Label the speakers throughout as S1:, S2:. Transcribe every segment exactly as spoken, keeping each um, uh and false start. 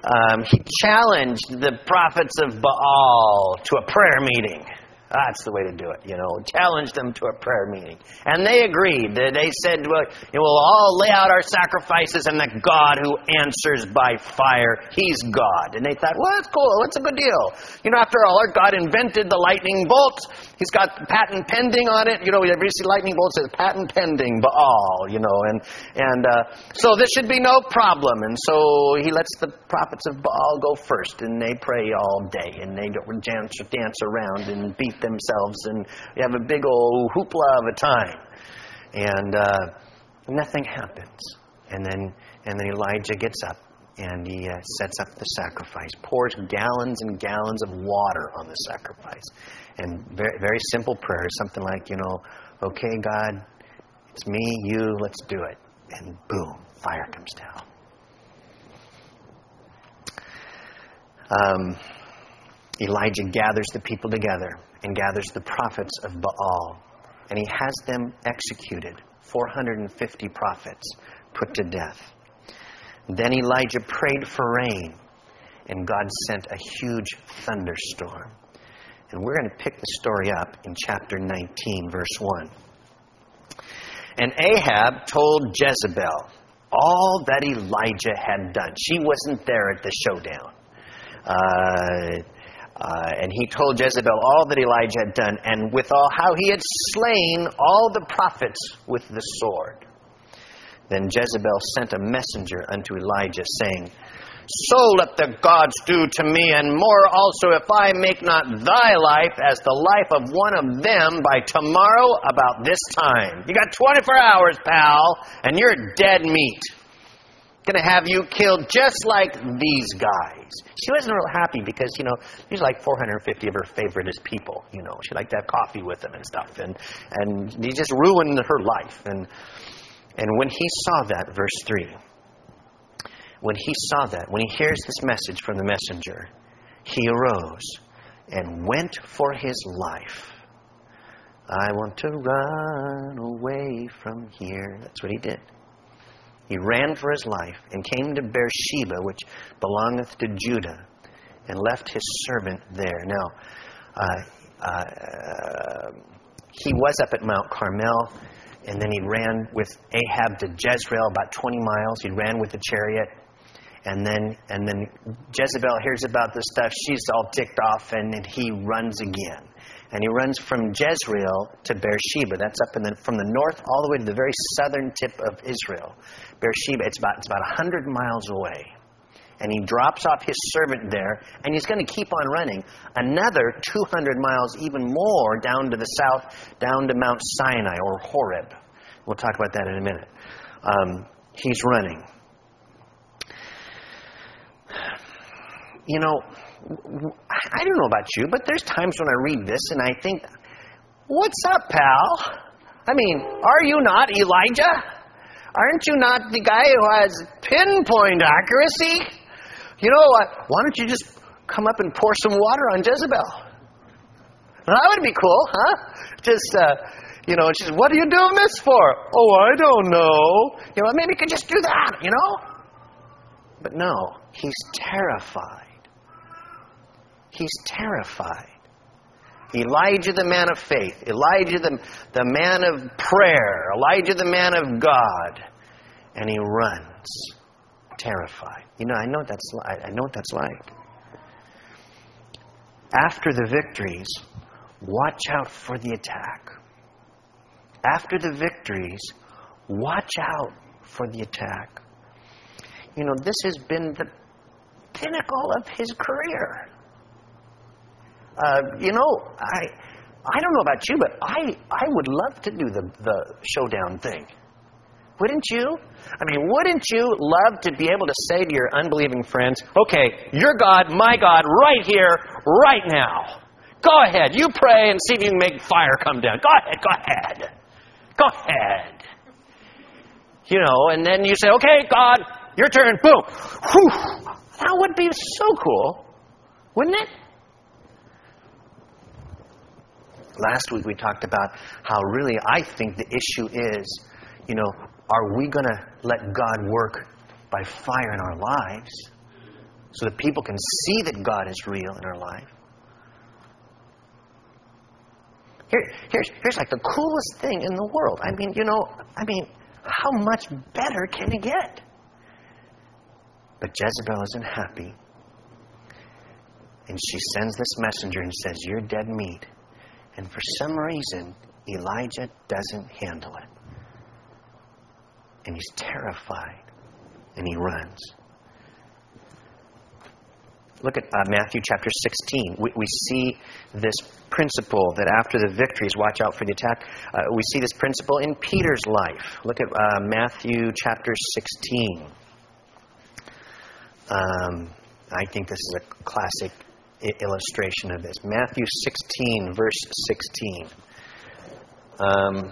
S1: Um, he challenged the prophets of Baal to a prayer meeting. That's the way to do it, you know. Challenge them to a prayer meeting. And they agreed. They said, well, we'll all lay out our sacrifices and the God who answers by fire, He's God. And they thought, well, that's cool. That's a good deal. You know, after all, our God invented the lightning bolt. He's got patent pending on it. You know, whenever you see lightning bolts, it's patent pending, Baal, you know. And and uh, so this should be no problem. And so he lets the prophets of Baal go first. And they pray all day. And they don't dance, dance around and beat themselves, and we have a big old hoopla of a time, and uh, nothing happens. And then, and then Elijah gets up and he uh, sets up the sacrifice, pours gallons and gallons of water on the sacrifice, and very, very simple prayer, something like, you know, okay, God, it's me, you, let's do it, and boom, fire comes down. Um. Elijah gathers the people together and gathers the prophets of Baal. And he has them executed. four hundred fifty prophets put to death. Then Elijah prayed for rain. And God sent a huge thunderstorm. And we're going to pick the story up in chapter nineteen, verse one. And Ahab told Jezebel all that Elijah had done. She wasn't there at the showdown. Uh... Uh, and he told Jezebel all that Elijah had done, and withal how he had slain all the prophets with the sword. Then Jezebel sent a messenger unto Elijah, saying, So let the gods do to me, and more also, if I make not thy life as the life of one of them by tomorrow about this time. You got twenty-four hours, pal, and you're dead meat. Going to have you killed just like these guys. She wasn't real happy because, you know, these are like four hundred fifty of her favoriteest people. You know, she liked to have coffee with them and stuff. And, and he just ruined her life. And, and when he saw that, verse three, when he saw that, when he hears this message from the messenger, he arose and went for his life. I want to run away from here. That's what he did. He ran for his life and came to Beersheba, which belongeth to Judah, and left his servant there. Now, uh, uh, he was up at Mount Carmel, and then he ran with Ahab to Jezreel, about twenty miles. He ran with the chariot, and then and then Jezebel hears about this stuff. She's all ticked off, and then he runs again. And he runs from Jezreel to Beersheba. That's up in the, from the north all the way to the very southern tip of Israel. Beersheba, it's about it's about one hundred miles away. And he drops off his servant there, and he's going to keep on running another two hundred miles, even more, down to the south, down to Mount Sinai or Horeb. We'll talk about that in a minute. Um, he's running. You know, I don't know about you, but there's times when I read this and I think, what's up, pal? I mean, are you not Elijah? Aren't you not the guy who has pinpoint accuracy? You know, uh, why don't you just come up and pour some water on Jezebel? Well, that would be cool, huh? Just, uh, you know, she says, what are you doing this for? Oh, I don't know. You know, maybe you could just do that, you know? But no, he's terrified. He's terrified. Elijah, the man of faith. Elijah, the, the man of prayer. Elijah, the man of God. And he runs, terrified. You know, I know what that's like. I know what that's like. After the victories, watch out for the attack. After the victories, watch out for the attack. You know, this has been the pinnacle of his career. Uh, you know, I I don't know about you, but I, I would love to do the, the showdown thing. Wouldn't you? I mean, wouldn't you love to be able to say to your unbelieving friends, okay, your God, my God, right here, right now. Go ahead, you pray and see if you can make fire come down. Go ahead, go ahead. Go ahead. You know, and then you say, okay, God, your turn. Boom. Whew. That would be so cool, wouldn't it? Last week we talked about how really I think the issue is, you know, are we going to let God work by fire in our lives so that people can see that God is real in our life. Here, here's, here's like the coolest thing in the world. I mean, you know, I mean, how much better can it get? But Jezebel isn't happy. And she sends this messenger and says, you're dead meat. And for some reason, Elijah doesn't handle it. And he's terrified. And he runs. Look at uh, Matthew chapter sixteen. We, we see this principle that after the victories, watch out for the attack. Uh, we see this principle in Peter's life. Look at uh, Matthew chapter sixteen. Um, I think this is a classic I- illustration of this. Matthew sixteen, verse sixteen. Um,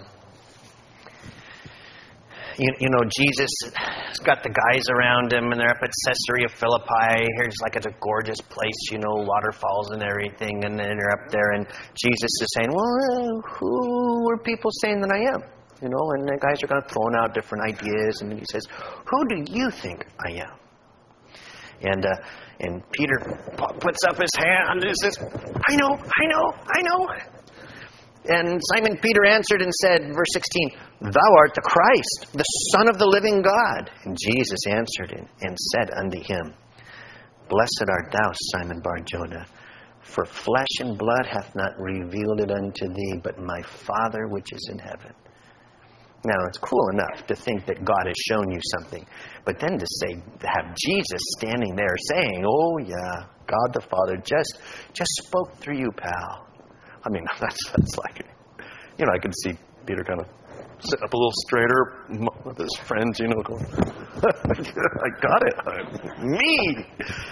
S1: you, you know, Jesus has got the guys around him, and they're up at Caesarea Philippi. Here's like it's a gorgeous place, you know, waterfalls and everything, and then they're up there, and Jesus is saying, well, uh, who are people saying that I am? You know, and the guys are kind of throwing out different ideas, and he says, who do you think I am? And uh, and Peter puts up his hand and says, I know, I know, I know. And Simon Peter answered and said, verse sixteen, thou art the Christ, the Son of the living God. And Jesus answered and, and said unto him, blessed art thou, Simon Bar-Jonah, for flesh and blood hath not revealed it unto thee, but my Father which is in heaven. Now, it's cool enough to think that God has shown you something. But then to say, to have Jesus standing there saying, oh yeah, God the Father just just spoke through you, pal. I mean, that's, that's like, you know, I could see Peter kind of sitting up a little straighter with his friends, you know, going, I got it. Me.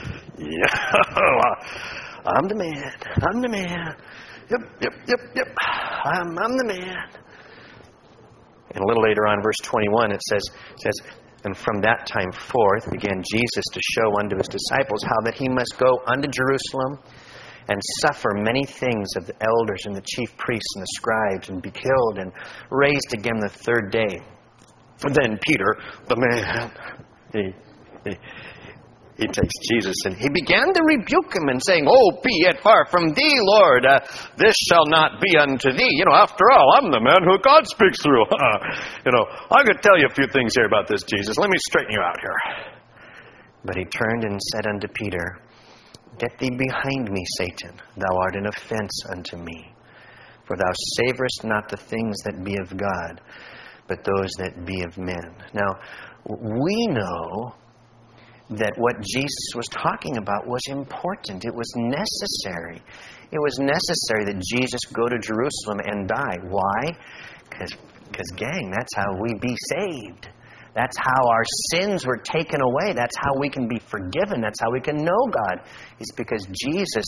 S1: Yeah. I'm the man. I'm the man. Yep, yep, yep, yep. I'm, I'm the man. And a little later on, verse twenty-one, it says, it says, and from that time forth began Jesus to show unto his disciples how that he must go unto Jerusalem and suffer many things of the elders and the chief priests and the scribes, and be killed and raised again the third day. And then Peter, the man, he, he, he takes Jesus and he began to rebuke him and saying, oh, be it far from thee, Lord. Uh, this shall not be unto thee. You know, after all, I'm the man who God speaks through. you know, I could tell you a few things here about this, Jesus. Let me straighten you out here. But he turned and said unto Peter, get thee behind me, Satan. Thou art an offense unto me. For thou savorest not the things that be of God, but those that be of men. Now, we know that what Jesus was talking about was important. It was necessary. It was necessary that Jesus go to Jerusalem and die. Why? Because, because gang, that's how we be saved. That's how our sins were taken away. That's how we can be forgiven. That's how we can know God. It's because Jesus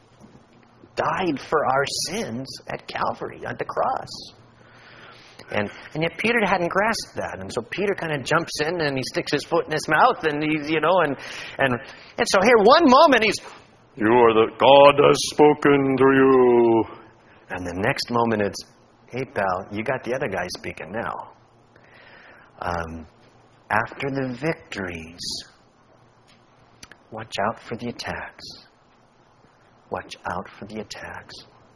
S1: died for our sins at Calvary, at the cross. And and yet Peter hadn't grasped that. And so Peter kind of jumps in and he sticks his foot in his mouth and he's, you know, and and, and so here one moment he's, you are the God has spoken through you. And the next moment it's, hey pal, you got the other guy speaking now. Um, after the victories, watch out for the attacks. Watch out for the attacks.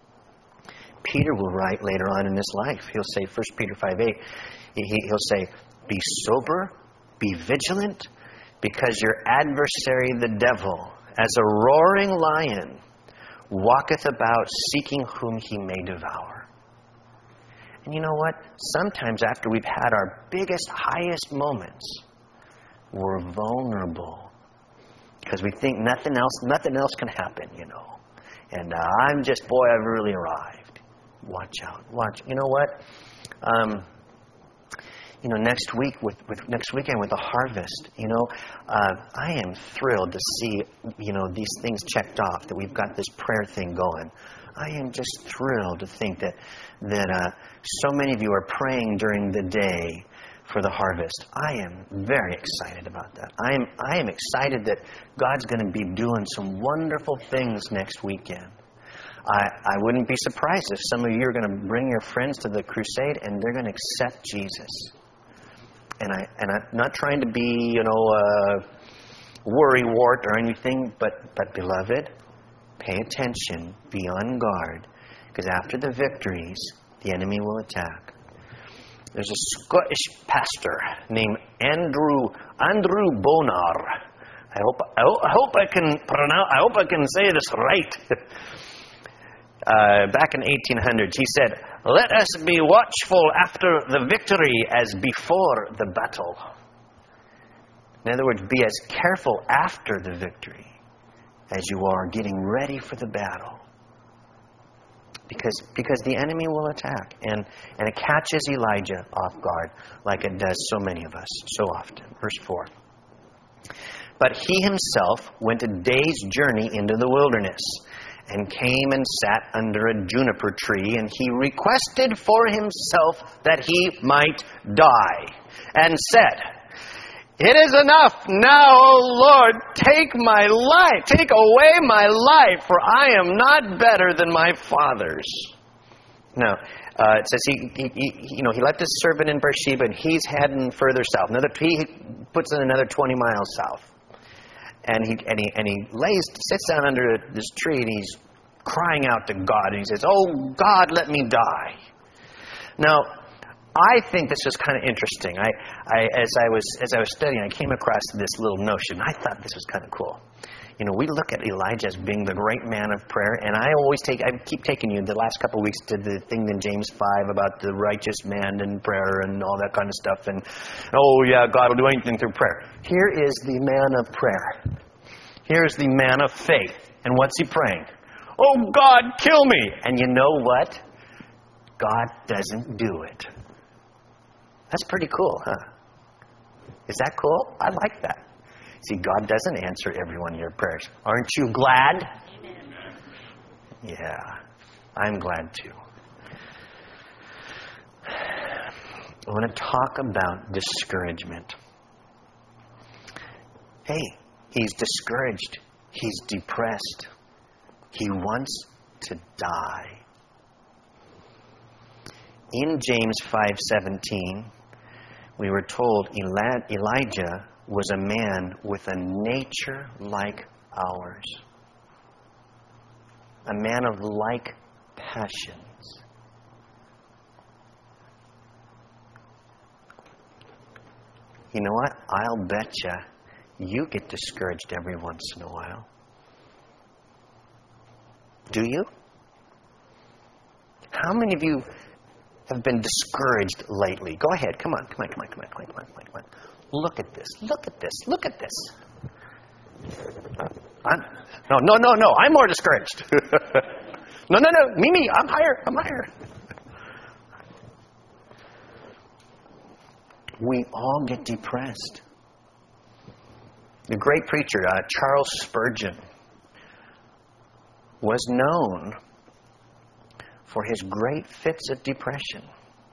S1: Peter will write later on in his life. He'll say, First Peter five eight, he, he'll say, be sober, be vigilant, because your adversary the devil, as a roaring lion, walketh about seeking whom he may devour. And you know what? Sometimes after we've had our biggest, highest moments, we're vulnerable. Because we think nothing else, nothing else can happen, you know. And uh, I'm just, boy, I've really arrived. Watch out. Watch. You know what? Um, you know, next week, with, with next weekend with the harvest, you know, uh, I am thrilled to see, you know, these things checked off, that we've got this prayer thing going. I am just thrilled to think that, that uh, so many of you are praying during the day for the harvest. I am very excited about that. I am I am excited that God's going to be doing some wonderful things next weekend. I, I wouldn't be surprised if some of you are going to bring your friends to the crusade and they're going to accept Jesus. And I and I'm not trying to be, you know, uh, worrywart or anything, but, but beloved, pay attention, be on guard, because after the victories, the enemy will attack. There's a Scottish pastor named Andrew Andrew Bonar. I hope I, hope, I hope I can pronounce. I hope I can say this right. uh, back in eighteen hundreds, he said, "Let us be watchful after the victory as before the battle." In other words, be as careful after the victory as you are getting ready for the battle. Because, because the enemy will attack. And, and it catches Elijah off guard like it does so many of us so often. Verse four. But he himself went a day's journey into the wilderness and came and sat under a juniper tree, and he requested for himself that he might die, and said, "It is enough now, O Lord, take my life, take away my life, for I am not better than my fathers." No, uh, it says he, he, he, you know, he left his servant in Beersheba, and he's heading further south. Another, he puts in another twenty miles south, and he and he and he lays, sits down under this tree, and he's crying out to God, and he says, "Oh God, let me die." Now, I think this was kind of interesting. I, I, as I was as I was studying, I came across this little notion. I thought this was kind of cool. You know, we look at Elijah as being the great man of prayer, and I always take, I keep taking you the last couple of weeks to the thing in James five about the righteous man and prayer and all that kind of stuff. And oh yeah, God will do anything through prayer. Here is the man of prayer. Here's the man of faith. And what's he praying? "Oh God, kill me!" And you know what? God doesn't do it. That's pretty cool, huh? Is that cool? I like that. See, God doesn't answer every one of your prayers. Aren't you glad? Amen. Yeah, I'm glad too. I want to talk about discouragement. Hey, he's discouraged. He's depressed. He wants to die. In James five seventeen, we were told Elijah was a man with a nature like ours. A man of like passions. You know what? I'll bet you, you get discouraged every once in a while. Do you? How many of you have been discouraged lately? Go ahead. Come on. Come on. Come on. Come on. Come on. Come on. Come on. Look at this. Look at this. Look at this. I'm, no, no, no, no. I'm more discouraged. no, no, no. Me, me. I'm higher. I'm higher. We all get depressed. The great preacher, uh, Charles Spurgeon, was known for his great fits of depression.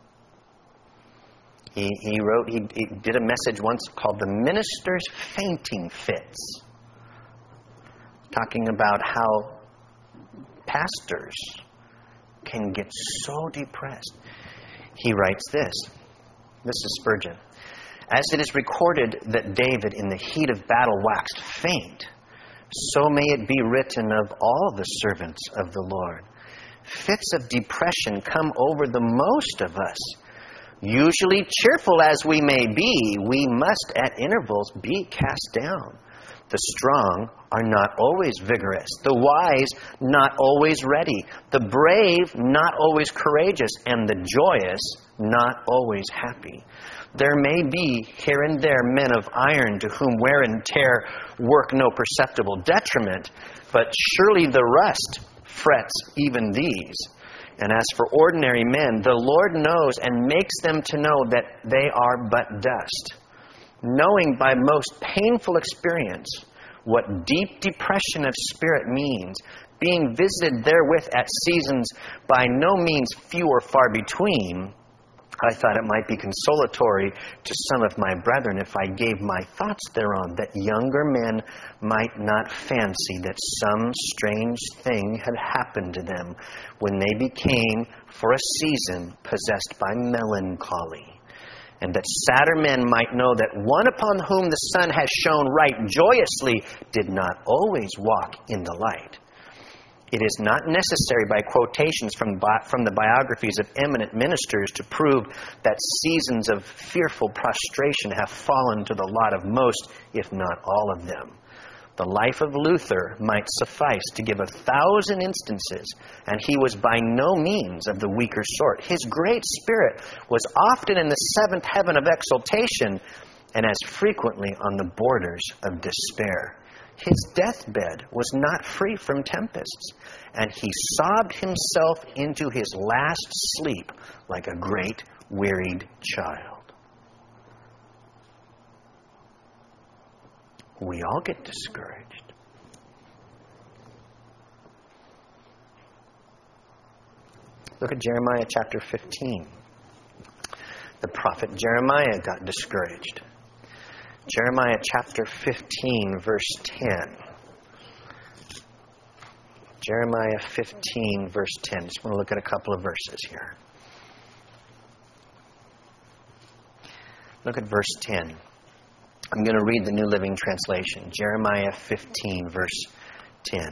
S1: He, he wrote, he, he did a message once called "The Minister's Fainting Fits," talking about how pastors can get so depressed. He writes this. This is Spurgeon. "As it is recorded that David in the heat of battle waxed faint, so may it be written of all the servants of the Lord. Fits of depression come over the most of us. Usually cheerful as we may be, we must at intervals be cast down. The strong are not always vigorous, the wise not always ready, the brave not always courageous, and the joyous not always happy. There may be here and there men of iron to whom wear and tear work no perceptible detriment, but surely the rust frets even these. And as for ordinary men, the Lord knows and makes them to know that they are but dust. Knowing by most painful experience what deep depression of spirit means, being visited therewith at seasons by no means few or far between, I thought it might be consolatory to some of my brethren if I gave my thoughts thereon, that younger men might not fancy that some strange thing had happened to them when they became, for a season, possessed by melancholy, and that sadder men might know that one upon whom the sun has shone right joyously did not always walk in the light. It is not necessary by quotations from, bi- from the biographies of eminent ministers to prove that seasons of fearful prostration have fallen to the lot of most, if not all of them. The life of Luther might suffice to give a thousand instances, and he was by no means of the weaker sort. His great spirit was often in the seventh heaven of exaltation, and as frequently on the borders of despair. His deathbed was not free from tempests, and he sobbed himself into his last sleep like a great wearied child. We all get discouraged. Look at Jeremiah chapter fifteen. The prophet Jeremiah got discouraged. Jeremiah chapter fifteen, verse ten. Jeremiah fifteen, verse ten. Just want to look at a couple of verses here. Look at verse ten. I'm going to read the New Living Translation. Jeremiah fifteen, verse ten.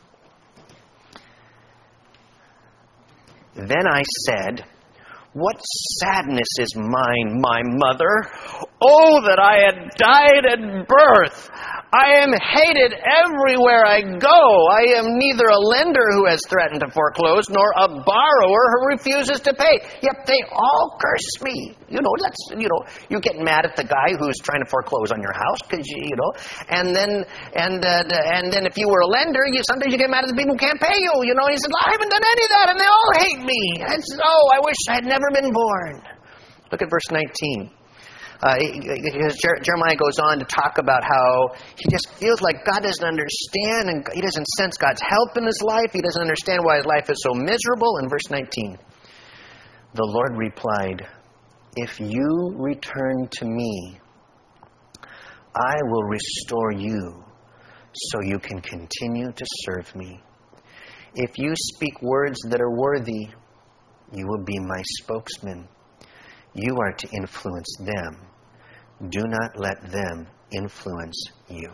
S1: Then I said, "What sadness is mine, my mother? Oh, that I had died at birth! I am hated everywhere I go. I am neither a lender who has threatened to foreclose, nor a borrower who refuses to pay. Yet they all curse me." You know, that's, you know, you get mad at the guy who's trying to foreclose on your house, because you, you know, and then, and uh, and then if you were a lender, you sometimes you get mad at the people who can't pay you. You know, he said, "I haven't done any of that, and they all hate me." And said, "Oh, I wish I had never been born." Look at verse nineteen. Uh, Jeremiah goes on to talk about how he just feels like God doesn't understand, and he doesn't sense God's help in his life. He doesn't understand why his life is so miserable. In verse nineteen, the Lord replied, "If you return to me, I will restore you so you can continue to serve me. If you speak words that are worthy, you will be my spokesman. You are to influence them. Do not let them influence you."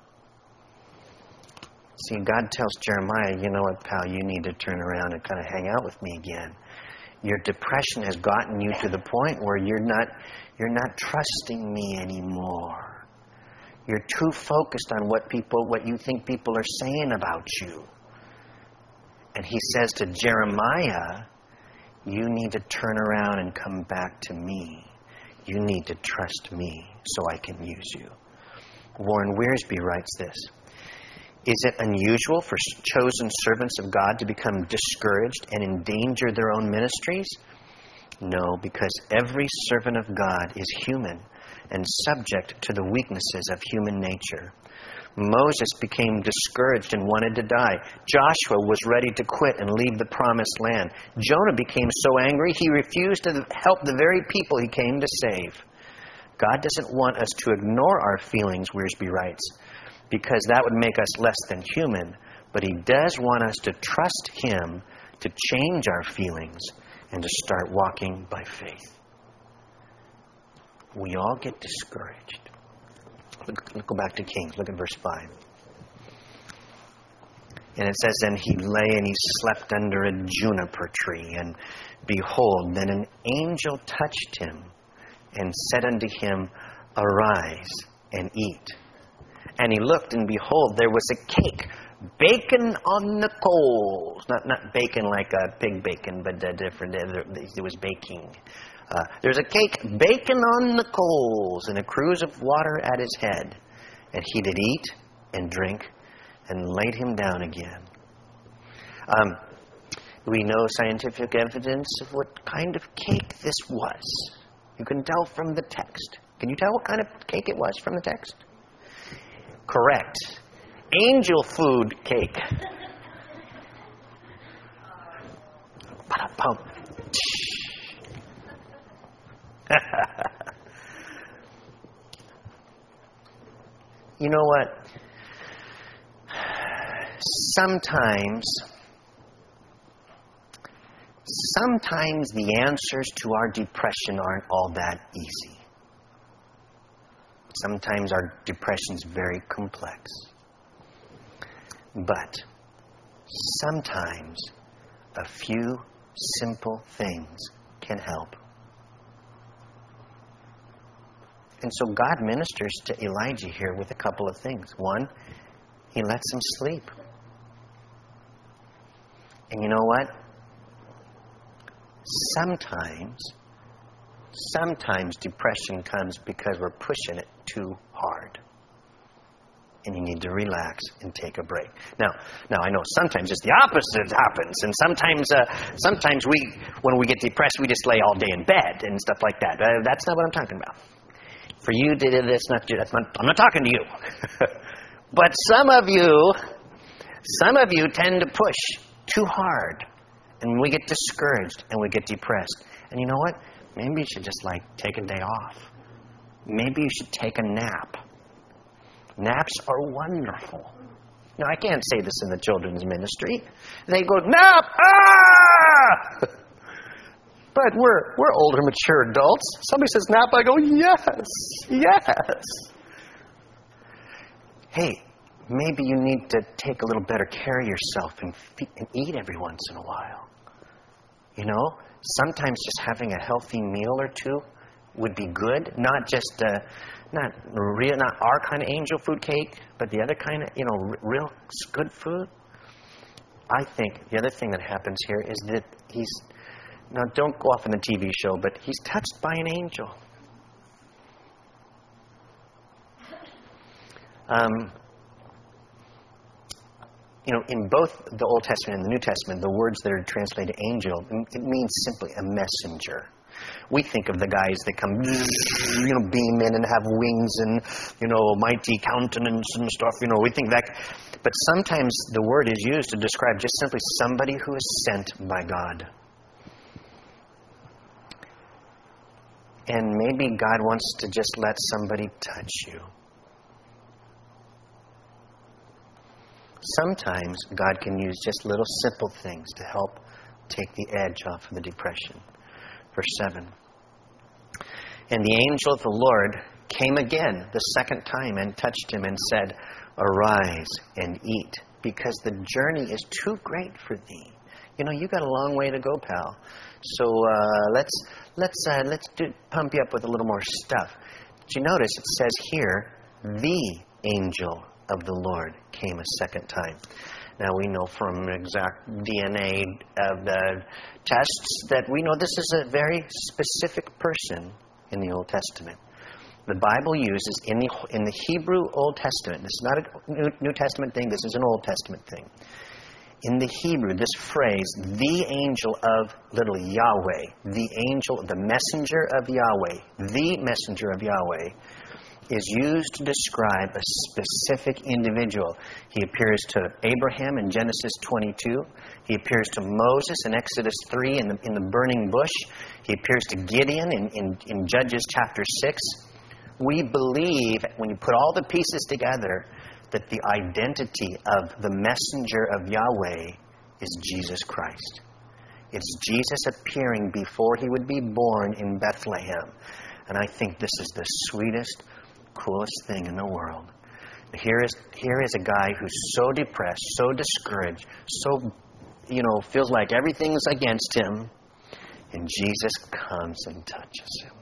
S1: See, God tells Jeremiah, "You know what, pal, you need to turn around and kind of hang out with me again. Your depression has gotten you to the point where you're not, you're not trusting me anymore. You're too focused on what people, what you think people are saying about you." And he says to Jeremiah, "You need to turn around and come back to me. You need to trust me so I can use you." Warren Wiersbe writes this: "Is it unusual for chosen servants of God to become discouraged and endanger their own ministries? No, because every servant of God is human and subject to the weaknesses of human nature. Moses became discouraged and wanted to die. Joshua was ready to quit and leave the promised land. Jonah became so angry he refused to help the very people he came to save. God doesn't want us to ignore our feelings," Wiersbe writes, "because that would make us less than human. But he does want us to trust him to change our feelings and to start walking by faith." We all get discouraged. Look, let's go back to Kings. Look at verse five. And it says, "And he lay and he slept under a juniper tree. And behold, then an angel touched him and said unto him, Arise and eat. And he looked, and behold, there was a cake baking on the coals." Not not bacon like a pig bacon, but uh, different. It was baking. Uh, There's a cake baking on the coals, and a cruse of water at his head. And he did eat and drink, and laid him down again. Um, we know scientific evidence of what kind of cake this was. You can tell from the text. Can you tell what kind of cake it was from the text? Correct. Angel food cake. Ba-da-pum. You know what? Sometimes, sometimes the answers to our depression aren't all that easy. Sometimes our depression is very complex. But sometimes a few simple things can help. And so God ministers to Elijah here with a couple of things. One, he lets him sleep. And you know what? Sometimes, sometimes depression comes because we're pushing it too hard. And you need to relax and take a break. Now, now I know sometimes it's the opposite happens, and sometimes, uh, sometimes we, when we get depressed, we just lay all day in bed and stuff like that. Uh, that's not what I'm talking about. For you, that's not. That's not. I'm not talking to you. But some of you, some of you tend to push too hard, and we get discouraged and we get depressed. And you know what? Maybe you should just like take a day off. Maybe you should take a nap. Naps are wonderful. Now, I can't say this in the children's ministry. They go, nap! Ah! But we're we're older, mature adults. Somebody says nap, I go, yes, yes. Hey, maybe you need to take a little better care of yourself and, fe- and eat every once in a while. You know, sometimes just having a healthy meal or two would be good. Not just, uh, not real, not our kind of angel food cake, but the other kind of, you know, r- real good food. I think the other thing that happens here is that he's, now don't go off on the T V show, but he's touched by an angel. Um, you know, in both the Old Testament and the New Testament, the words that are translated angel, it means simply a messenger. We think of the guys that come, you know, beam in and have wings and, you know, mighty countenance and stuff, you know, we think that. But sometimes the word is used to describe just simply somebody who is sent by God. And maybe God wants to just let somebody touch you. Sometimes God can use just little simple things to help take the edge off of the depression. Verse seven. And the angel of the Lord came again the second time and touched him and said, arise and eat, because the journey is too great for thee. You know, you got a long way to go, pal. So uh, let's let's uh, let's do, pump you up with a little more stuff. Did you notice it says here, the angel of the Lord came a second time. Now we know from exact D N A of the tests that we know this is a very specific person in the Old Testament. The Bible uses in the in the Hebrew Old Testament. This is not a New, New Testament thing. This is an Old Testament thing. In the Hebrew, this phrase, the angel of, literally Yahweh, the angel, the messenger of Yahweh, the messenger of Yahweh, is used to describe a specific individual. He appears to Abraham in Genesis twenty-two. He appears to Moses in Exodus three in the, in the burning bush. He appears to Gideon in, in, in Judges chapter six. We believe, when you put all the pieces together, that the identity of the messenger of Yahweh is Jesus Christ. It's Jesus appearing before he would be born in Bethlehem. And I think this is the sweetest, coolest thing in the world. Here is, here is a guy who's so depressed, so discouraged, so, you know, feels like everything's against him. And Jesus comes and touches him.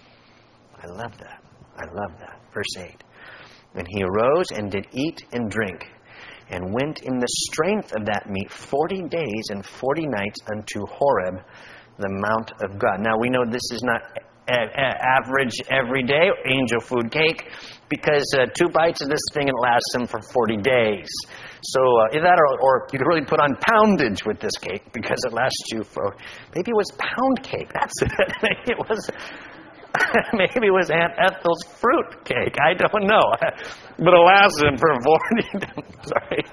S1: I love that. I love that. Verse eight. And he arose and did eat and drink, and went in the strength of that meat forty days and forty nights unto Horeb, the mount of God. Now we know this is not a- a- average everyday angel food cake, because uh, two bites of this thing and it lasts him for forty days. So uh, that, or, or you could really put on poundage with this cake, because it lasts you for, maybe it was pound cake. That's it. Maybe it was. Maybe it was Aunt Ethel's fruit cake. I don't know. But it lasted him for forty. Sorry.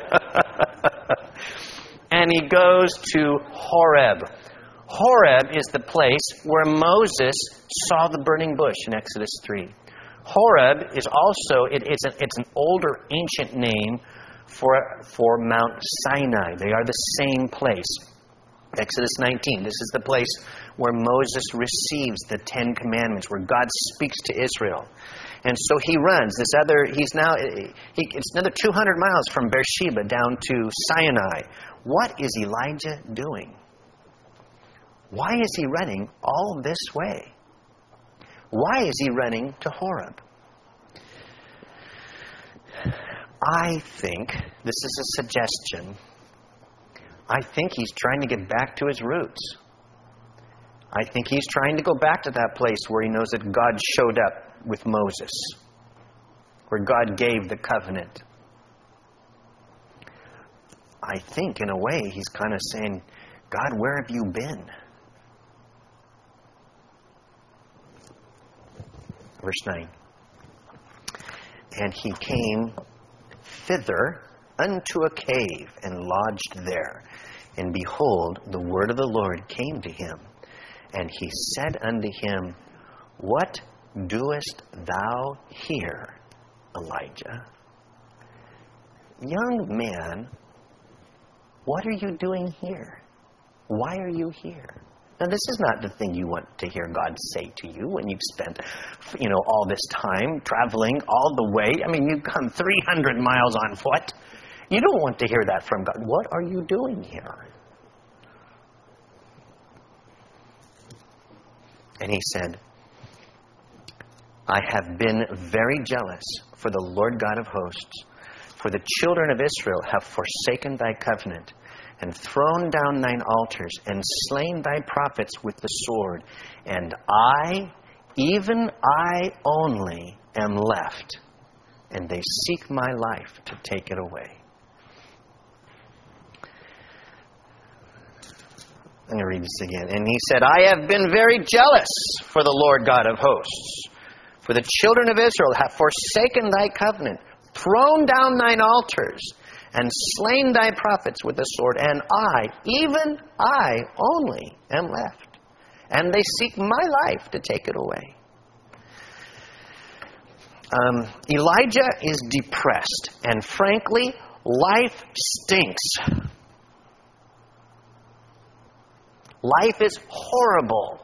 S1: And he goes to Horeb. Horeb is the place where Moses saw the burning bush in Exodus three. Horeb is also, it, it's, a, it's an older ancient name for, for Mount Sinai. They are the same place. Exodus nineteen. This is the place where Moses receives the Ten Commandments, where God speaks to Israel. And so he runs. This other, he's now, he, it's another two hundred miles from Beersheba down to Sinai. What is Elijah doing? Why is he running all this way? Why is he running to Horeb? I think, this is a suggestion, I think he's trying to get back to his roots. I think he's trying to go back to that place where he knows that God showed up with Moses, where God gave the covenant. I think, in a way, he's kind of saying, God, where have you been? Verse nine. And he came thither unto a cave and lodged there. And behold, the word of the Lord came to him. And he said unto him, What doest thou here, Elijah? Young man, what are you doing here? Why are you here? Now, this is not the thing you want to hear God say to you when you've spent, you know, all this time traveling all the way. I mean, you've come three hundred miles on foot. You don't want to hear that from God. What are you doing here? And he said, I have been very jealous for the Lord God of hosts, for the children of Israel have forsaken thy covenant, and thrown down thine altars, and slain thy prophets with the sword. And I, even I only, am left, and they seek my life to take it away. I'm going to read this again. And he said, I have been very jealous for the Lord God of hosts, for the children of Israel have forsaken thy covenant, thrown down thine altars, and slain thy prophets with the sword. And I, even I only, am left, and they seek my life to take it away. Um, Elijah is depressed, and frankly, life stinks. Life is horrible.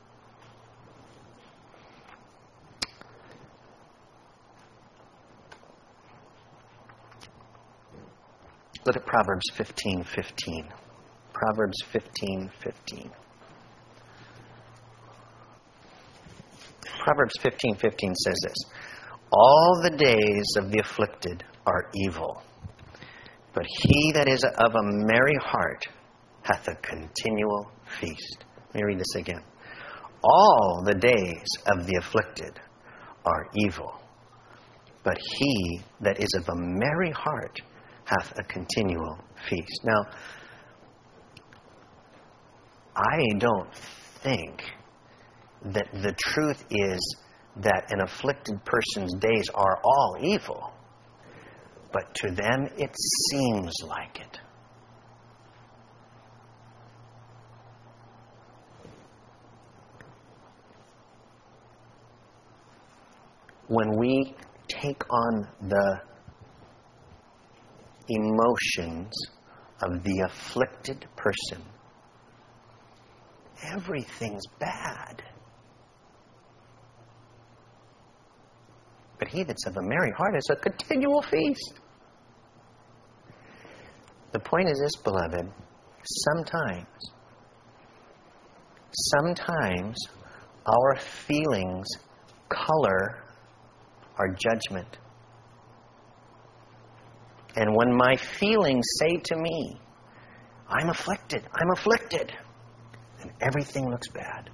S1: Look at Proverbs fifteen fifteen. Proverbs fifteen fifteen. Proverbs fifteen fifteen says this. All the days of the afflicted are evil, but he that is of a merry heart hath a continual feast. Let me read this again. All the days of the afflicted are evil, but he that is of a merry heart hath a continual feast. Now, I don't think that the truth is that an afflicted person's days are all evil, but to them it seems like it. When we take on the emotions of the afflicted person, everything's bad. But he that's of a merry heart is a continual feast. The point is this, beloved. Sometimes, sometimes our feelings color our judgment. And when my feelings say to me, I'm afflicted, I'm afflicted, then everything looks bad.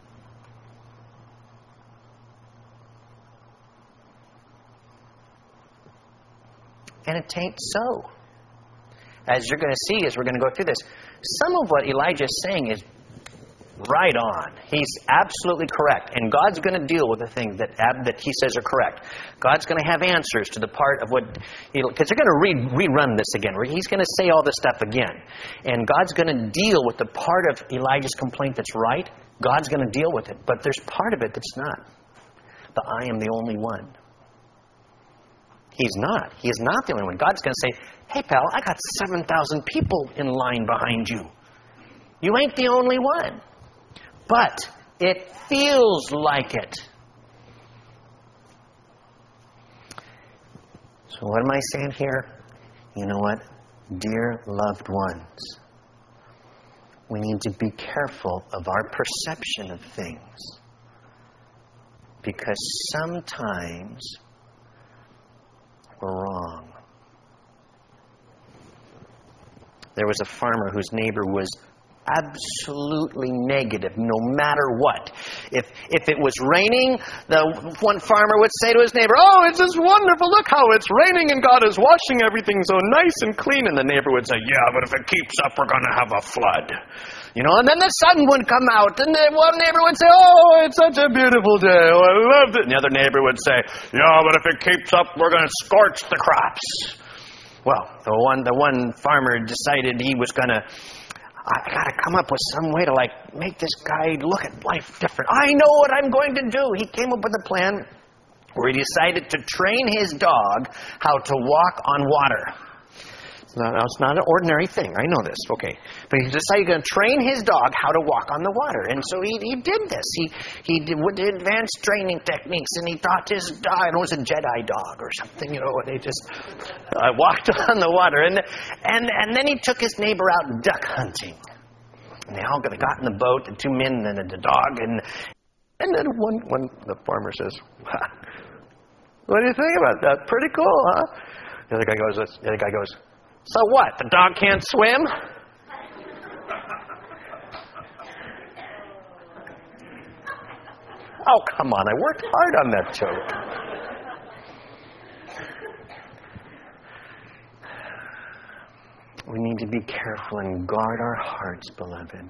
S1: And it ain't so. As you're going to see as we're going to go through this, some of what Elijah is saying is right on. He's absolutely correct. And God's going to deal with the things that that he says are correct. God's going to have answers to the part of what... Because they're going to re- rerun this again. He's going to say all this stuff again. And God's going to deal with the part of Elijah's complaint that's right. God's going to deal with it. But there's part of it that's not. The I am the only one. He's not. He is not the only one. God's going to say, hey, pal, I got seven thousand people in line behind you. You ain't the only one. But it feels like it. So what am I saying here? You know what? Dear loved ones, we need to be careful of our perception of things. Because sometimes we're wrong. There was a farmer whose neighbor was absolutely negative, no matter what. If if it was raining, the one farmer would say to his neighbor, "Oh, it's just wonderful. Look how it's raining and God is washing everything so nice and clean." And the neighbor would say, "Yeah, but if it keeps up, we're going to have a flood." You know, and then the sun would come out, and the one neighbor would say, "Oh, it's such a beautiful day. Oh, I loved it." And the other neighbor would say, "Yeah, but if it keeps up, we're going to scorch the crops." Well, the one the one farmer decided he was going to, I got to come up with some way to, like, make this guy look at life different. I know what I'm going to do. He came up with a plan where he decided to train his dog how to walk on water. It's not, it's not an ordinary thing. I know this. Okay. But he decided he's going to train his dog how to walk on the water. And so he, he did this. He he did, did advanced training techniques, and he taught his dog, it was a Jedi dog or something, you know, and they just uh, walked on the water. And, and, and then he took his neighbor out duck hunting. And they all got in the boat, the two men and the dog. And and then one, one the farmer says, "What do you think about that? Pretty cool, huh?" The other guy goes, the other guy goes, "So what? The dog can't swim?" Oh, come on. I worked hard on that joke. We need to be careful and guard our hearts, beloved.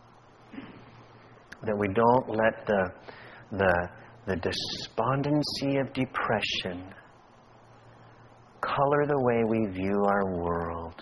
S1: That we don't let the, the, the despondency of depression color the way we view our world.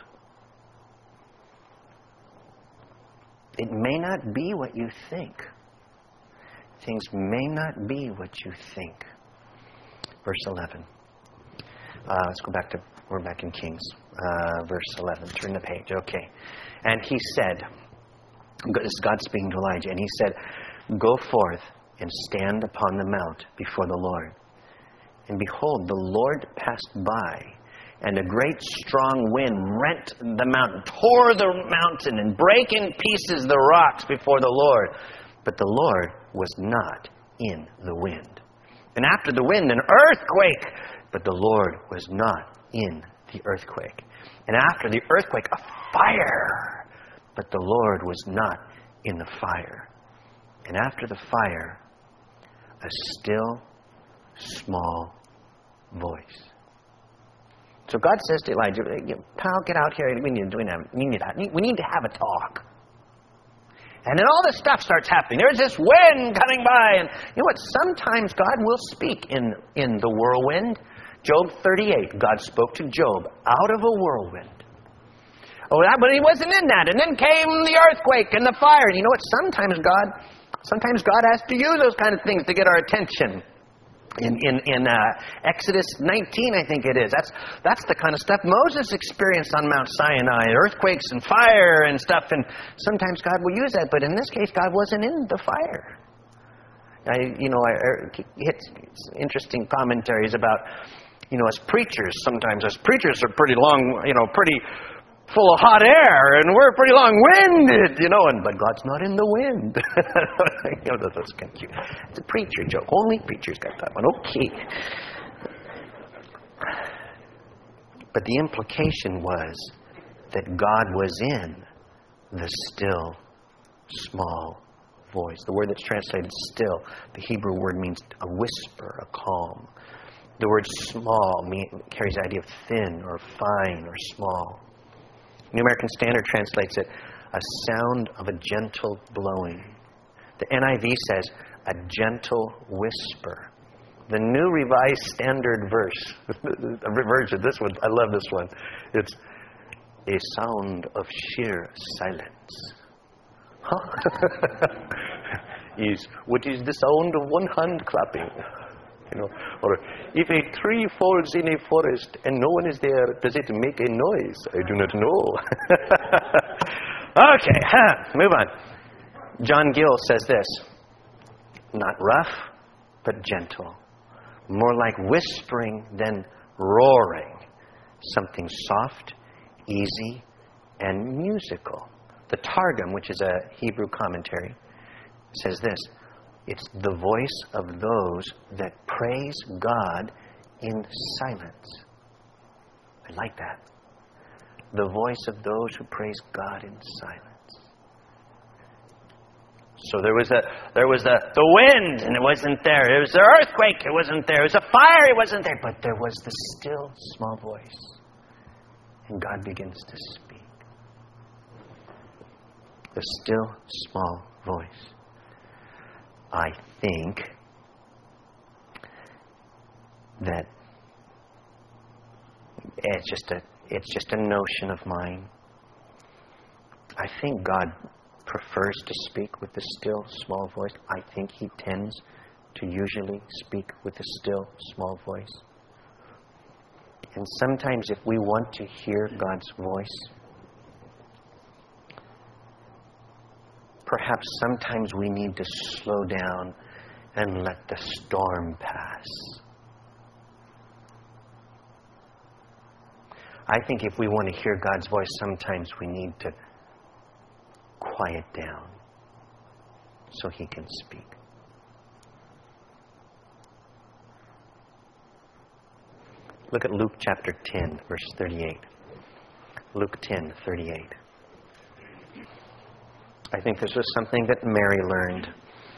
S1: It may not be what you think. Things may not be what you think. Verse eleven. Uh, let's go back to, we're back in Kings. Uh, verse eleven. Turn the page. Okay. And he said, this is God speaking to Elijah, and he said, "Go forth and stand upon the mount before the Lord. And behold, the Lord passed by, and a great strong wind rent the mountain, tore the mountain, and brake in pieces the rocks before the Lord. But the Lord was not in the wind. And after the wind, an earthquake, but the Lord was not in the earthquake. And after the earthquake, a fire, but the Lord was not in the fire. And after the fire, a still, small voice." So God says to Elijah, "Pal, get out here. We need to, we need to, we need to have a talk." And then all this stuff starts happening. There's this wind coming by. And you know what? Sometimes God will speak in, in the whirlwind. Job thirty-eight, God spoke to Job out of a whirlwind. Oh, that, but he wasn't in that. And then came the earthquake and the fire. And you know what? Sometimes God, sometimes God has to use those kind of things to get our attention. In in, in uh, Exodus nineteen, I think it is. That's that's the kind of stuff Moses experienced on Mount Sinai, earthquakes and fire and stuff. And sometimes God will use that, but in this case, God wasn't in the fire. I, you know, I hit interesting commentaries about, you know, as preachers. Sometimes as preachers are pretty long, you know, pretty full of hot air, and we're pretty long-winded, you know, and but God's not in the wind. You know, that's kind of cute. It's a preacher joke. Only preachers got that one. Okay. But the implication was that God was in the still, small voice. The word that's translated still, the Hebrew word means a whisper, a calm. The word small mean, carries the idea of thin or fine or small. New American Standard translates it, a sound of a gentle blowing. The N I V says, a gentle whisper. The New Revised Standard verse, version, this one, I love this one. It's a sound of sheer silence. Huh? is what is the sound of one hand clapping? You know, or if a tree falls in a forest and no one is there, does it make a noise? I do not know. Okay, huh, move on. John Gill says this, not rough, but gentle. More like whispering than roaring. Something soft, easy, and musical. The Targum, which is a Hebrew commentary, says this, it's the voice of those that praise God in silence. I like that. The voice of those who praise God in silence. So there was a there was a the wind and it wasn't there. There was the earthquake, it wasn't there. There was a fire, it wasn't there. But there was the still small voice. And God begins to speak. The still small voice. I think that it's just a it's just a notion of mine. I think God prefers to speak with the still small voice. I think He tends to usually speak with the still small voice. And sometimes if we want to hear God's voice, perhaps sometimes we need to slow down and let the storm pass. I think if we want to hear God's voice, sometimes we need to quiet down so He can speak. Look at Luke chapter ten, verse thirty-eight. Luke ten, thirty-eight. I think this was something that Mary learned.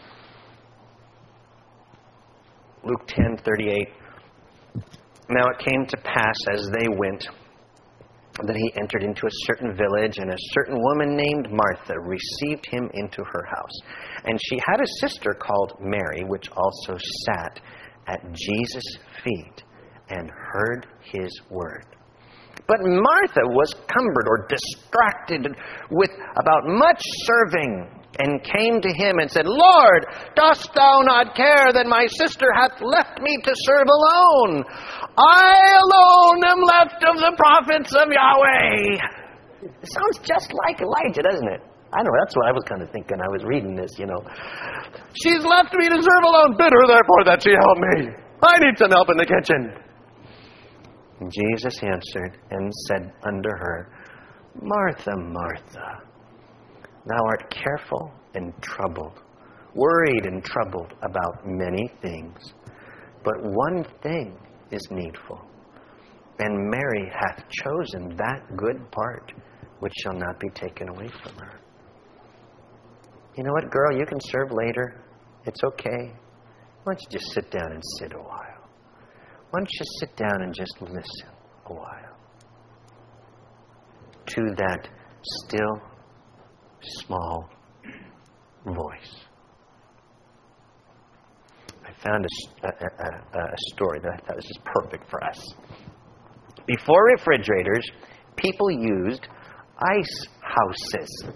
S1: Luke ten, thirty-eight. Now it came to pass as they went that he entered into a certain village, and a certain woman named Martha received him into her house. And she had a sister called Mary, which also sat at Jesus' feet and heard his word. But Martha was cumbered or distracted with about much serving, and came to him and said, Lord, dost thou not care that my sister hath left me to serve alone? I alone am left of the prophets of Yahweh. It sounds just like Elijah, doesn't it? I know, that's what I was kind of thinking. I was reading this, you know. She's left me to serve alone. Bid her therefore that she help me. I need some help in the kitchen. And Jesus answered and said unto her, Martha, Martha, thou art careful and troubled, worried and troubled about many things. But one thing is needful, and Mary hath chosen that good part which shall not be taken away from her. You know what, girl, you can serve later. It's okay. Why don't you just sit down and sit a while? Why don't you sit down and just listen a while to that still, small voice? I found a, a, a, a story that I thought was just perfect for us. Before refrigerators, people used ice houses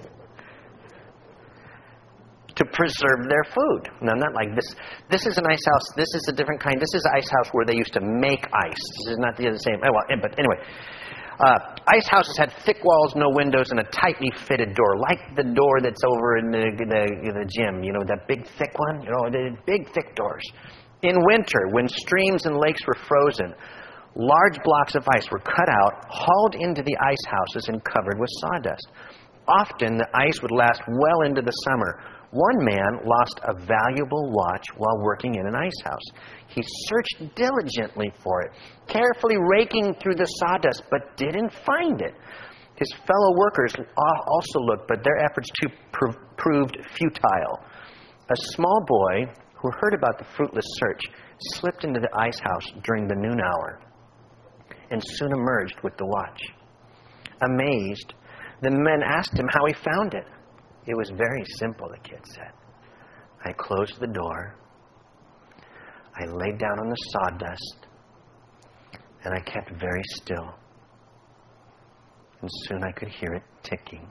S1: to preserve their food. Now, not like this. This is an ice house. This is a different kind. This is an ice house where they used to make ice. This is not the same. Well, but anyway, uh, ice houses had thick walls, no windows, and a tightly fitted door, like the door that's over in the, the, the gym. You know, that big, thick one? You know, the big, thick doors. In winter, when streams and lakes were frozen, large blocks of ice were cut out, hauled into the ice houses, and covered with sawdust. Often, the ice would last well into the summer. One man lost a valuable watch while working in an ice house. He searched diligently for it, carefully raking through the sawdust, but didn't find it. His fellow workers also looked, but their efforts too pr- proved futile. A small boy who heard about the fruitless search slipped into the ice house during the noon hour and soon emerged with the watch. Amazed, the men asked him how he found it. It was very simple, the kid said. I closed the door, I laid down on the sawdust, and I kept very still. And soon I could hear it ticking.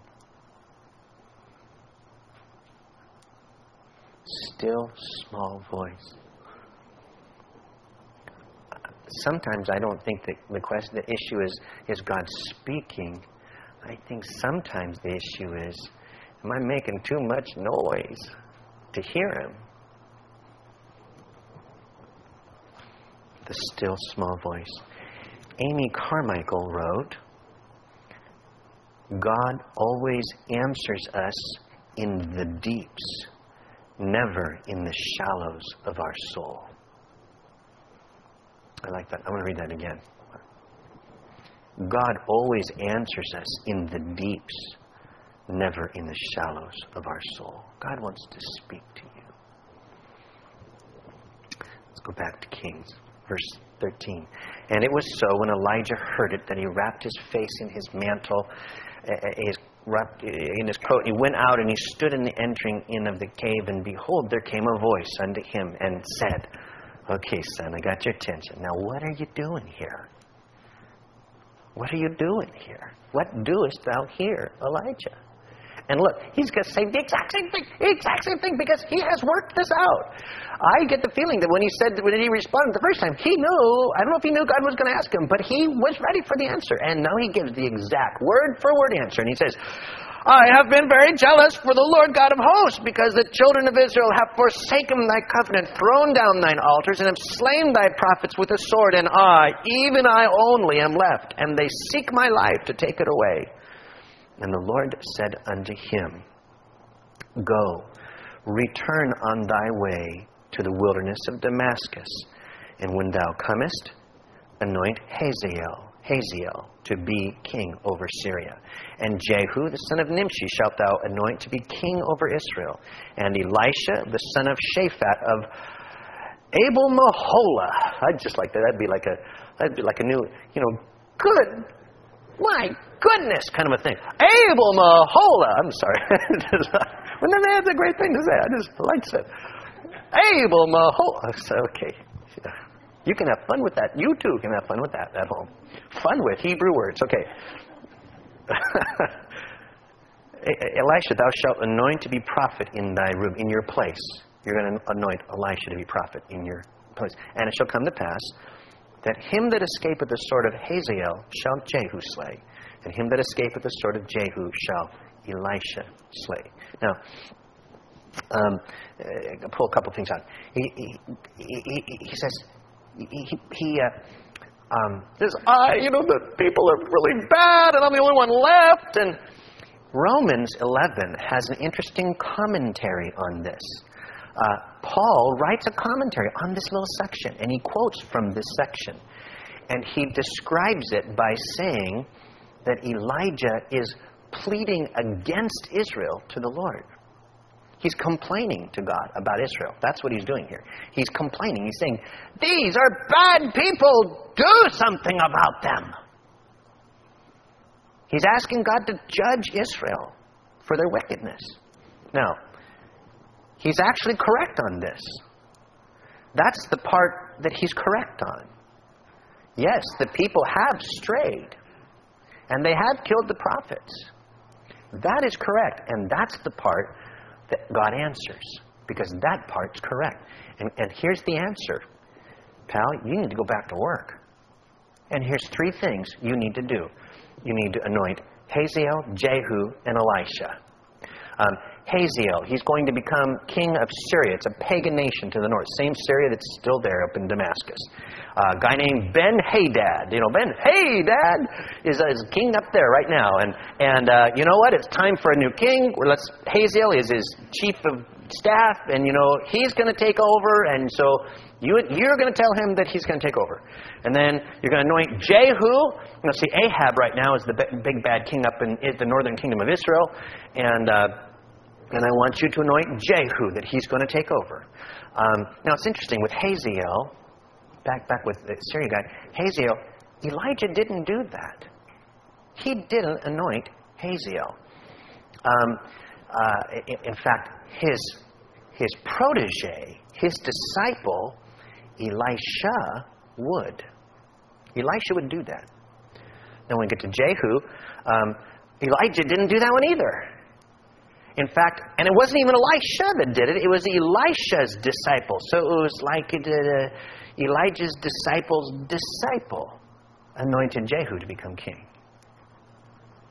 S1: Still, small voice. Sometimes I don't think that the question, the issue is, is God speaking? I think sometimes the issue is, am I making too much noise to hear Him? The still small voice. Amy Carmichael wrote, God always answers us in the deeps, never in the shallows of our soul. I like that. I'm going to read that again. God always answers us in the deeps, never in the shallows of our soul. God wants to speak to you. Let's go back to Kings, verse thirteen. And it was so when Elijah heard it that he wrapped his face in his mantle, his wrapped in his coat. He went out and he stood in the entering in of the cave, and behold, there came a voice unto him and said, okay, son, I got your attention. Now what are you doing here? What are you doing here? What doest thou here, Elijah? And look, he's going to say the exact same thing, the exact same thing, because he has worked this out. I get the feeling that when he said, when he responded the first time, he knew, I don't know if he knew God was going to ask him, but he was ready for the answer. And now he gives the exact word-for-word answer. And he says, I have been very jealous for the Lord God of hosts, because the children of Israel have forsaken thy covenant, thrown down thine altars, and have slain thy prophets with a sword. And I, even I only, am left, and they seek my life to take it away. And the Lord said unto him, go, return on thy way to the wilderness of Damascus, and when thou comest, anoint Hazael, Hazael to be king over Syria. And Jehu, the son of Nimshi, shalt thou anoint to be king over Israel. And Elisha, the son of Shaphat of Abel Meholah. I'd just like that. That'd be like a, that'd be like a new, you know, good, my goodness, kind of a thing. Abel Meholah. I'm sorry. Well, that's a great thing to say. I just liked it. Abel Meholah. Okay. You can have fun with that. You too can have fun with that at home. Fun with Hebrew words. Okay. Elisha, thou shalt anoint to be prophet in thy room, in your place. You're going to anoint Elisha to be prophet in your place. And it shall come to pass that him that escapeth the sword of Hazael shall Jehu slay, and him that escapeth the sword of Jehu shall Elisha slay. Now, um, I'll pull a couple things out. He, he, he, he says, he, he uh, um, says, I, you know, the people are really bad, and I'm the only one left. And Romans eleven has an interesting commentary on this. Uh, Paul writes a commentary on this little section, and he quotes from this section. And he describes it by saying that Elijah is pleading against Israel to the Lord. He's complaining to God about Israel. That's what he's doing here. He's complaining. He's saying, these are bad people. Do something about them. He's asking God to judge Israel for their wickedness. Now, he's actually correct on this. That's the part that he's correct on. Yes, the people have strayed, and they have killed the prophets. That is correct, and that's the part that God answers, because that part's correct. And, and here's the answer. Pal, you need to go back to work. And here's three things you need to do. You need to anoint Hazael, Jehu, and Elisha. Um, Hazael, he's going to become king of Syria. It's a pagan nation to the north. Same Syria that's still there up in Damascus. Uh, a guy named Ben-Hadad. You know, Ben-Hadad is, is king up there right now. And, and uh, you know what? It's time for a new king. Well, let's, Hazael is his chief of staff. And, you know, he's going to take over. And so you, you're going to tell him that he's going to take over. And then you're going to anoint Jehu. You know, see, Ahab right now is the big bad king up in the northern kingdom of Israel. And... Uh, And I want you to anoint Jehu, that he's going to take over. Um, now, it's interesting. With Hazael, back back with the Syria guy, Hazael, Elijah didn't do that. He didn't anoint Hazael. Um, uh, in, in fact, his, his protege, his disciple, Elisha, would. Elisha would do that. Then when we get to Jehu, um, Elijah didn't do that one either. In fact, and it wasn't even Elisha that did it. It was Elisha's disciple. So it was like it, uh, Elijah's disciple's disciple anointed Jehu to become king.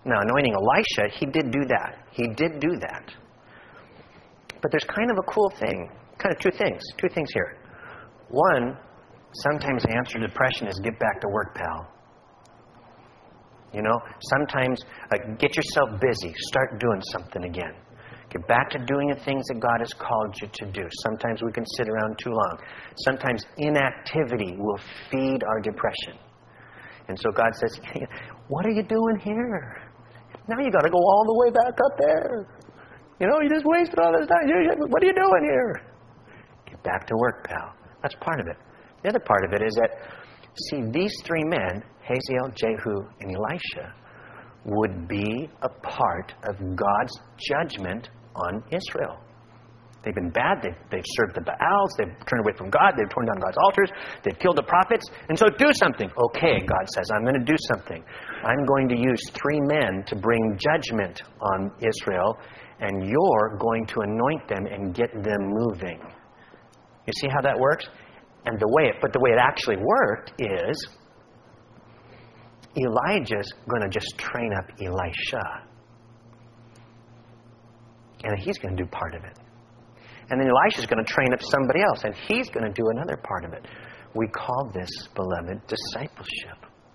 S1: Now, anointing Elisha, he did do that. He did do that. But there's kind of a cool thing. Kind of two things. Two things here. One, sometimes the answer to depression is get back to work, pal. You know, sometimes uh, get yourself busy. Start doing something again. Get back to doing the things that God has called you to do. Sometimes we can sit around too long. Sometimes inactivity will feed our depression. And so God says, hey, what are you doing here? Now you got to go all the way back up there. You know, you just wasted all this time. What are you doing here? Get back to work, pal. That's part of it. The other part of it is that, see, these three men, Hazael, Jehu, and Elisha, would be a part of God's judgment on Israel. They've been bad. They've, they've served the Baals. They've turned away from God. They've torn down God's altars. They've killed the prophets. And so do something. Okay, God says, I'm going to do something. I'm going to use three men to bring judgment on Israel, and you're going to anoint them and get them moving. You see how that works? And the way it, but the way it actually worked is Elijah's going to just train up Elisha. And he's going to do part of it. And then Elisha's going to train up somebody else, and he's going to do another part of it. We call this, beloved, discipleship.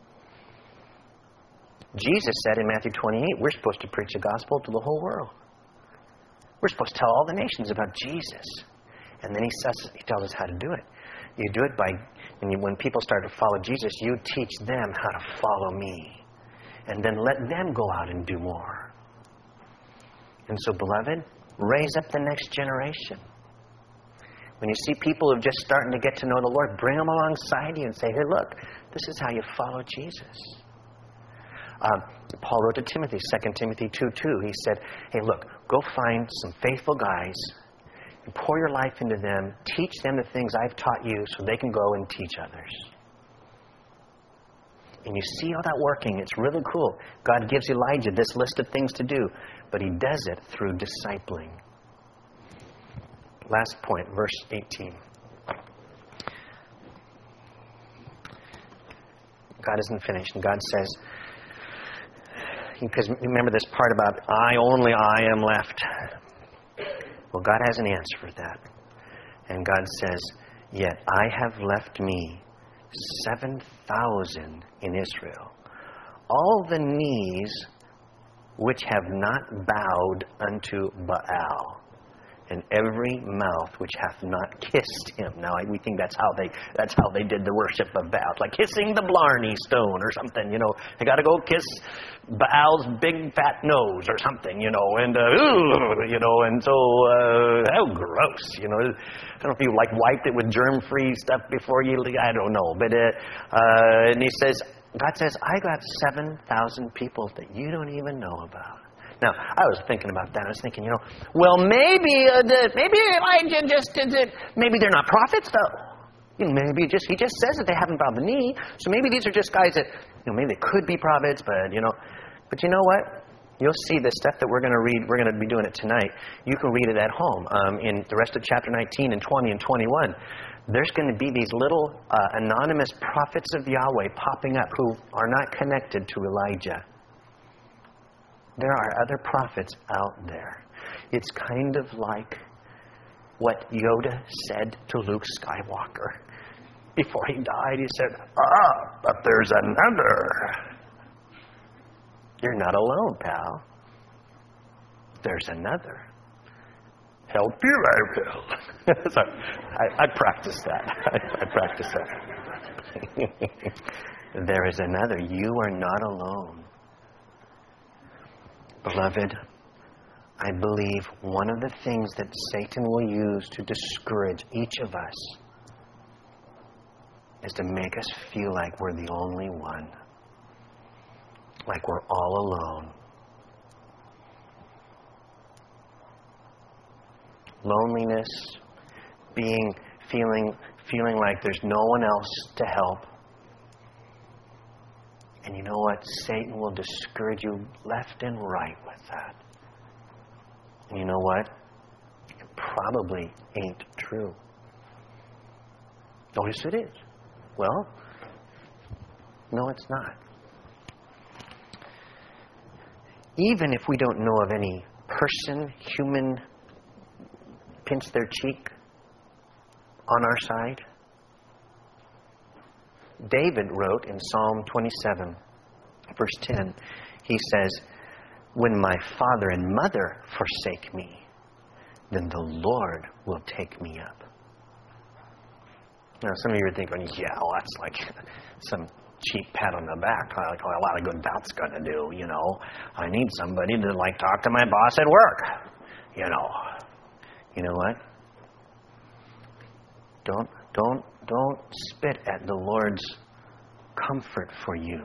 S1: Jesus said in Matthew twenty-eight, we're supposed to preach the gospel to the whole world. We're supposed to tell all the nations about Jesus. And then he says, he tells us how to do it. You do it by, when, you, when people start to follow Jesus, you teach them how to follow me. And then let them go out and do more. And so, beloved, raise up the next generation. When you see people who are just starting to get to know the Lord, bring them alongside you and say, here, look, this is how you follow Jesus. Uh, Paul wrote to Timothy, Second Timothy two two. He said, hey, look, go find some faithful guys and pour your life into them. Teach them the things I've taught you so they can go and teach others. And you see all that working. It's really cool. God gives Elijah this list of things to do, but he does it through discipling. Last point, verse eighteen. God isn't finished, and God says, because remember this part about I, only I am left. Well, God has an answer for that. And God says, yet I have left me seven thousand in Israel, all the knees which have not bowed unto Baal, and every mouth which hath not kissed him. Now we think that's how they that's how they did the worship of Baal, like kissing the Blarney stone or something. You know, they got to go kiss Baal's big fat nose or something. You know, and uh, ooh, you know, and so uh, how gross. You know, I don't know if you like wiped it with germ-free stuff before you. I don't know, but uh, uh, and he says, God says, I got seven thousand people that you don't even know about. Now, I was thinking about that. I was thinking, you know, well, maybe uh, the, maybe Elijah just did it. Maybe they're not prophets, though. You know, maybe just he just says that they haven't bowed the knee. So maybe these are just guys that, you know, maybe they could be prophets, but, you know. But you know what? You'll see the stuff that we're going to read. We're going to be doing it tonight. You can read it at home um, in the rest of chapter nineteen and twenty and twenty-one. There's going to be these little uh, anonymous prophets of Yahweh popping up who are not connected to Elijah. There are other prophets out there. It's kind of like what Yoda said to Luke Skywalker before he died. He said, ah, but there's another. You're not alone, pal. There's another. Help you, I will. Sorry, I, I practiced that. I, I practiced that. There is another. You are not alone. Beloved, I believe one of the things that Satan will use to discourage each of us is to make us feel like we're the only one, like we're all alone. Loneliness, being, feeling, feeling like there's no one else to help. And you know what? Satan will discourage you left and right with that. And you know what? It probably ain't true. Oh, yes, it is. Well, no, it's not. even if we don't know of any person, human, pinch their cheek on our side. David wrote in Psalm twenty-seven, verse ten, he says, when my father and mother forsake me, then the Lord will take me up. Now, some of you are thinking, yeah, well, that's like some cheap pat on the back. Like, well, a lot of good that's going to do, you know. I need somebody to, like, talk to my boss at work, you know. You know what? Don't, don't, don't spit at the Lord's comfort for you.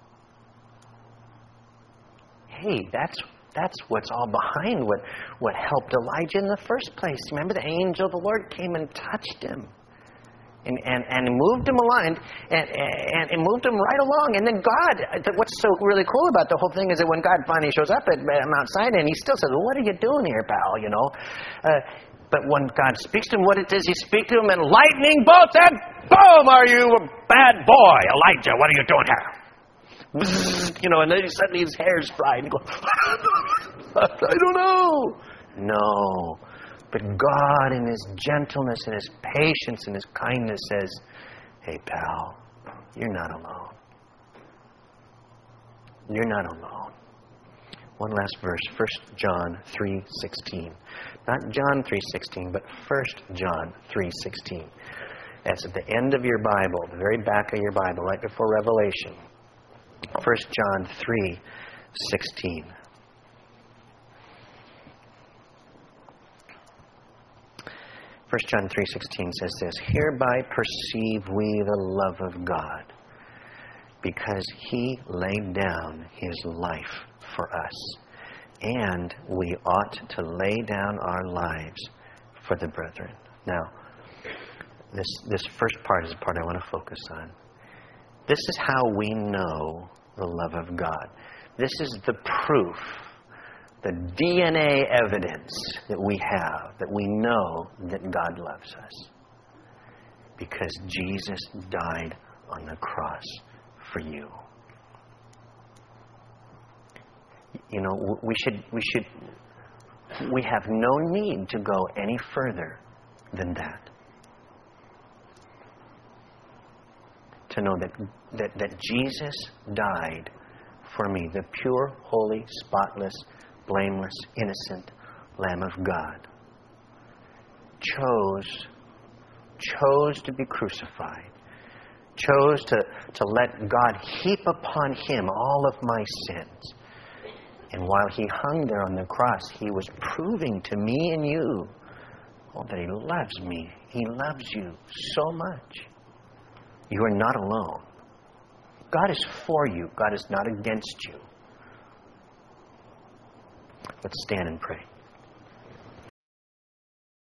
S1: Hey, that's that's what's all behind what, what helped Elijah in the first place. Remember, the angel of the Lord came and touched him. And, and, and moved him along, and, and, and moved him right along. And then God, what's so really cool about the whole thing is that when God finally shows up at Mount Sinai, and he still says, well, what are you doing here, pal, you know? Uh, but when God speaks to him, what it does, he speaks to him, and lightning bolts, and boom, are you a bad boy, Elijah, what are you doing here? You know, and then suddenly his hair's fried, and he goes, I don't know. No. But God, in His gentleness and His patience and His kindness, says, hey, pal, you're not alone. You're not alone. One last verse, First John three sixteen. Not John three sixteen, but First John three sixteen. That's at the end of your Bible, the very back of your Bible, right before Revelation. First John three sixteen. First John three sixteen says this, hereby perceive we the love of God, because He laid down His life for us, and we ought to lay down our lives for the brethren. Now, this, this first part is the part I want to focus on. This is how we know the love of God. This is the proof, the D N A evidence that we have, that we know that God loves us. Because Jesus died on the cross for you. You know, we should, we should, we have no need to go any further than that. To know that, that, that Jesus died for me, the pure, holy, spotless, blameless, innocent Lamb of God, chose, chose to be crucified, chose to, to let God heap upon Him all of my sins. And while He hung there on the cross, He was proving to me and you, oh, that He loves me. He loves you so much. You are not alone. God is for you. God is not against you. Let's stand and pray.